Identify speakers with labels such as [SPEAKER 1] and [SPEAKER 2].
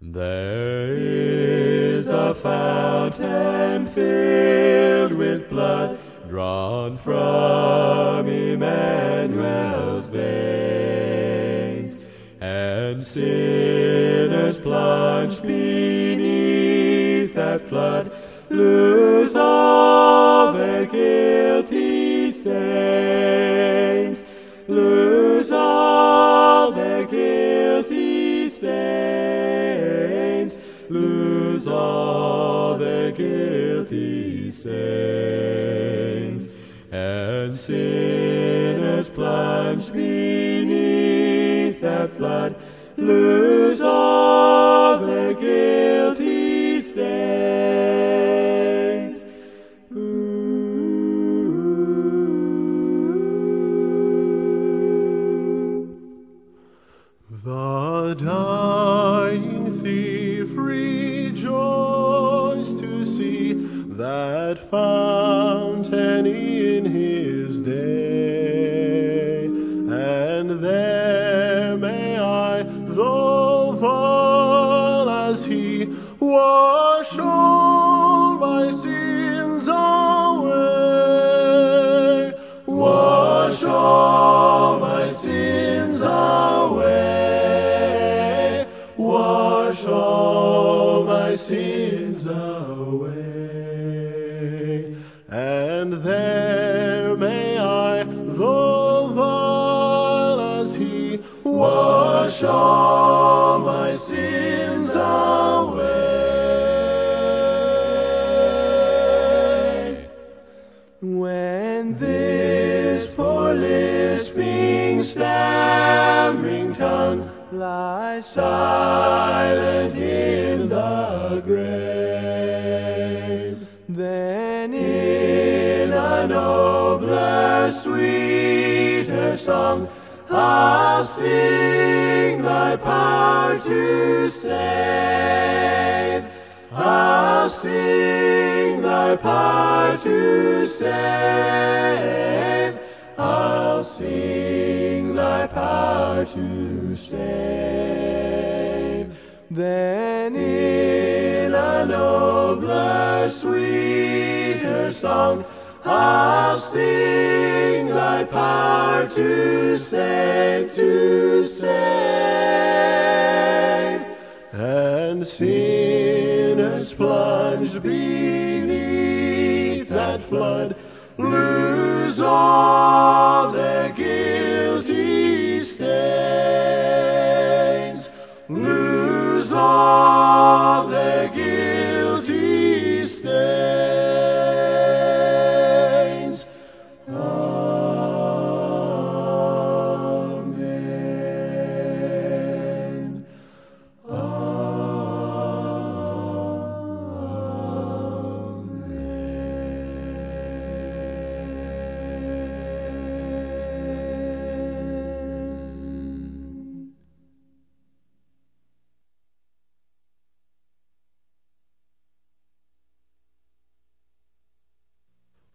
[SPEAKER 1] There is a fountain filled with blood, drawn from Emmanuel's veins, and sinners plunged beneath that flood lose all their guilty stains, lose all their guilty stains, lose all their guilty stains, and sinners plunged beneath that flood lose all their guilty stains.
[SPEAKER 2] The dying thief rejoiced to see that fountain in his day, and there may I, though fall as he, wash all my sins away, wash all my sins away, wash all my sins away, and there may I, though vile as he, wash all my sins away. When this poor lisping, stammering tongue lies silent in the grave, then in a nobler, sweeter song I'll sing thy power to save, I'll sing thy power to save, I'll sing thy power to save. Then in a nobler, sweeter song I'll sing thy power to save, to save. And sinners plunged beneath that flood lose all their